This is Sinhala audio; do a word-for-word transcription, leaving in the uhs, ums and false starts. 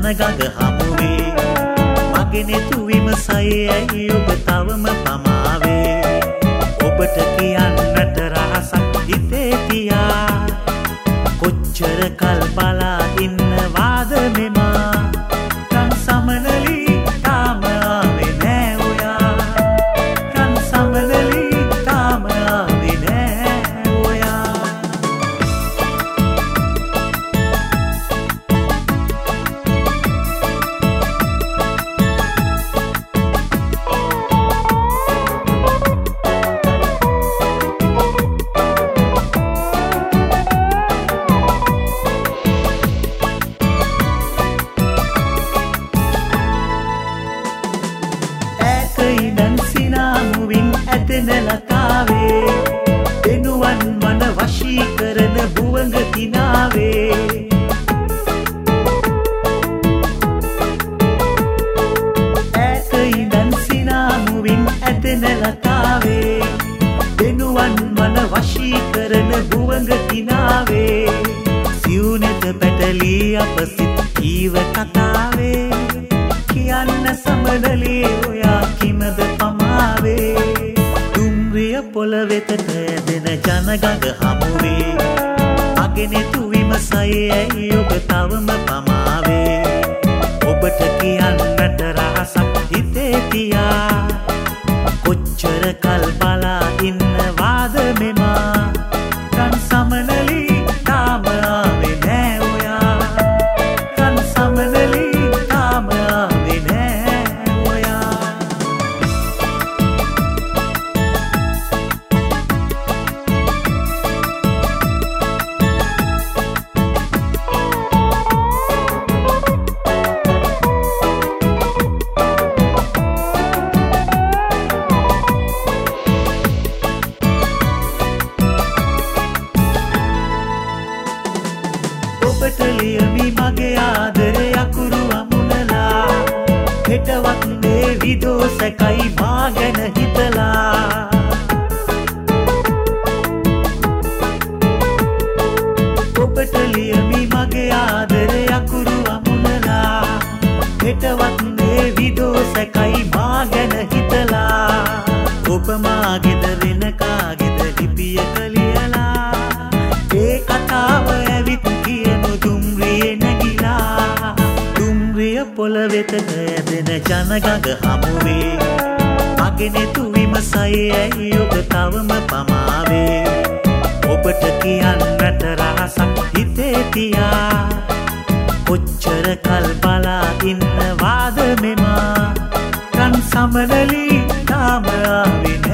ජනගඟ හමුවේ මගේ නෙතු විමසයි ඇයි ඔබ තවම පමාවේ ඔබට කියන්නට රහසක් හිතේ තියා කොච්චර කල් බලා ඉන්නවාද මෙමා කන් සමනලි තාම ආවේ නෑ ඔයා කන් සමනලි තාම ආවේ නෑ ඔයා ඇතන ලතාවේ දෙනුවන් මන වශී කරන බුවඟ කිනාවේ ඈත ඉඳන් සිනාමුවින් ඇතන ලතාවේ දෙනුවන් මන වශී කරන බුවඟ කිනාවේ සිවුනත පැටලී අප සිත් කීව කතාවේ කියන්න සමනලේ ඔයා කිමද පමාවේ පොළ වෙතට ඇදෙන ජනගඟ හමුවේ මගේ නෙතු විමසයි ඇයි ඔබ තවම පමාවේ ඔබට කියන්නට රහසක් හිතේ තියා කොච්චර කල් බලා ඉන්නවාද මෙමා කන් සමනලි තාම ආවේ නෑ ඔයා කන් සමනලි තාම ආවේ නෑ ඔයා ඔබට ලියමි මගේ ආදරේ අකුරු අමුණලා හෙටවත් මේ විදෝසකයි මා ගැන හිතලා ඔබට ලියමි මගේ ආදරේ අකුරු අමුණලා හෙටවත් මේ විදෝසකයි මා ගැන හිතලා ඔබ මාගෙද වෙන කාගෙද ලිපිය කලියලා ඒ කතාව ඇවිත් පොළ වෙතට ඇදෙන ජනගඟ හමුවේ මගේ නෙතු විමසයි ඇයි ඔබ තවම පමාවේ ඔබට කියන්නට රහසක් හිතේ තියා කොච්චර කල් බලා ඉන්නවාද මෙමා කන් සමනලි තාම ආවේ